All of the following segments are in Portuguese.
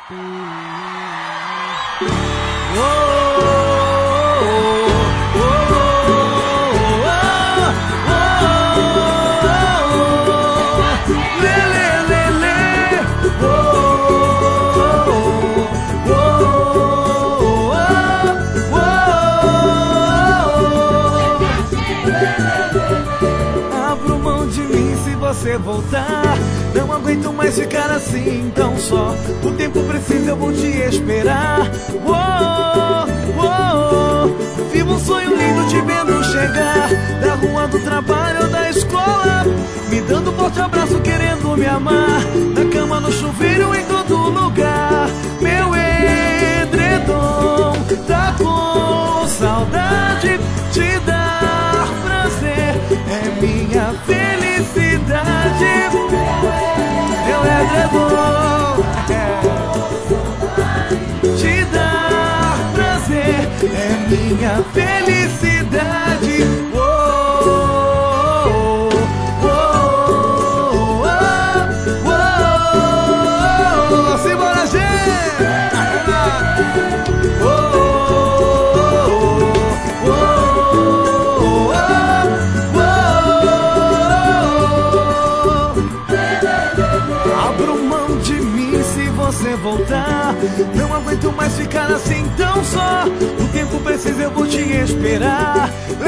Abro mão de mim se você voltar. Não aguento mais ficar assim tão só. O tempo precisa, eu vou te esperar. Vivo um sonho lindo te vendo chegar, da rua do trabalho ou da escola, me dando um forte abraço querendo me amar. Na cama, no chuveiro, em todo lugar. Meu edredom tá com saudade, te dar prazer é minha felicidade. Meu edredom te dar prazer é minha felicidade. Simbora, gente! Abro mão de mim se você voltar. Não aguento mais ficar assim tão só. O tempo precisa, eu vou te esperar.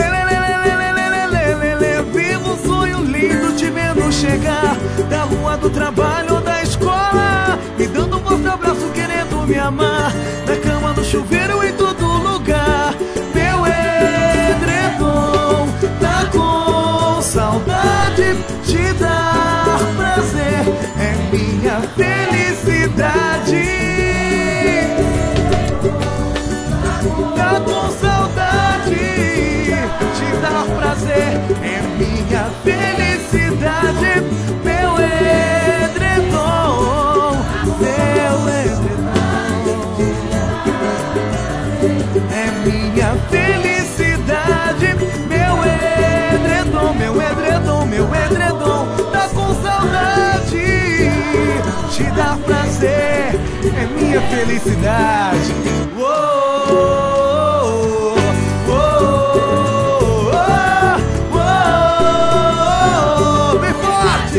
Vivo um sonho lindo te vendo chegar, da rua do trabalho ou da escola, me dando um forte abraço querendo me amar. Na cama, no chuveiro, em todo lugar. Meu edredom tá com saudade, te dar prazer é minha felicidade. Tá com saudade, te dar prazer é minha felicidade. Meu edredom, é minha felicidade. Meu edredom tá com saudade, te dar prazer é minha felicidade. Bem forte!